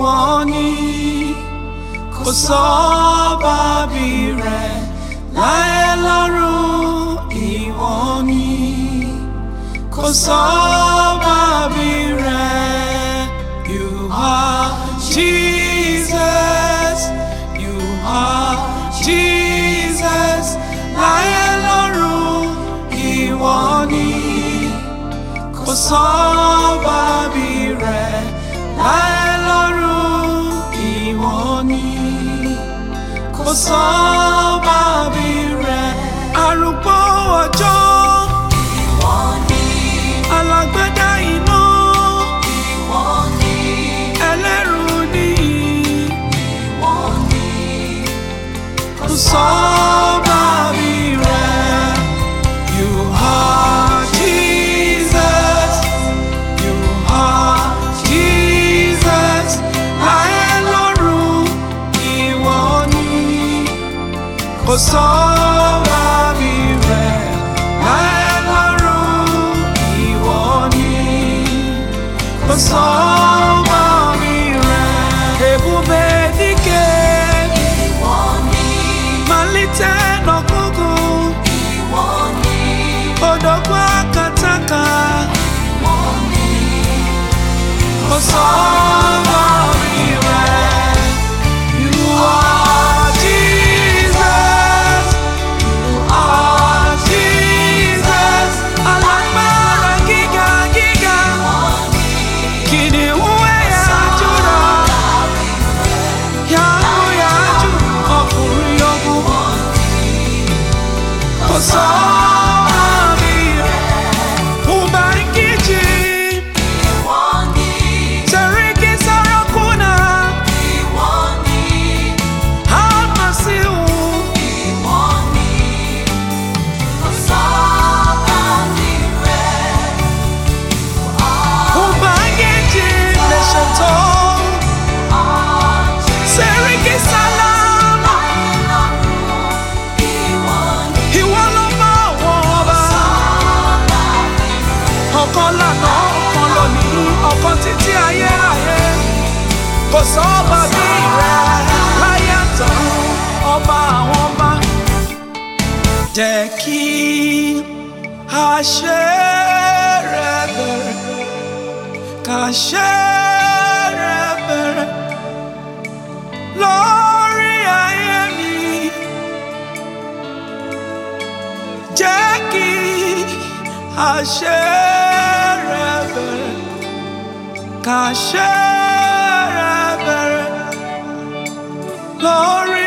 ìwọ ni, kò sọ́ba bí rẹ̀ láyé lọ́run. Ìwọ ni, kò sọ́ba bí rẹ̀. You are Jesus, you are Jesus, láyé lọ́run. Ìwọ ni, kò sọ́ba bí rẹ̀ láyé lọ́run. Ìwọ ni, kò sọ́ba bí rẹ̀. Arúgbó ọjọ́, Ìwọ ni, alágbádá iná, ìwọ ni, ẹlẹ́rù níyì, ìwọ ni, kò sọ́ba bí rẹ̀. You are Jesus, you are Jesus, láyé lọ́run. Ìwọ ni, kò sọ́ba bí rẹ̀ láyé lọ́run. Ìwọ ni, kò sọ́ba bí rẹ̀. Ebube dike, ìwọ ni, malite n'ọgụgụ, ìwọ ni, odogwu akataka, ìwọ ni, kò sọ́ba bí rẹ̀. You are Jesus, you are Jesus, alágbára gíga gíga, kìnìún ẹ̀yà Júdà, yájúyájú ọkùnrin ogun, kò sọ́ba bí rẹ̀. Ubangiji, ìwọ ni, Seriki Sarakuna, ìwọ ni, Almasihu, ìwọ ni, kò sọ́ba bí rẹ̀. Ubangiji Leshoto, Seriki Salam, ìwọ ló mọ àwọn ọba, ọ̀kan lànà, ọ̀kan lónìí, ọ̀kan títí ayérayé. Kò sọ́ba bí rẹ̀ láyé àtọ̀run, ọba àwọn ọba. Jẹ́ kí àṣẹ rẹ̀ bẹ̀rẹ̀, kàṣẹ rẹ̀ bẹ̀rẹ̀ lórí ayé mi. Jẹ́ kí àṣẹ rẹ̀ bẹ̀rẹ̀, kàṣẹ rẹ̀ bẹ̀rẹ̀ lórí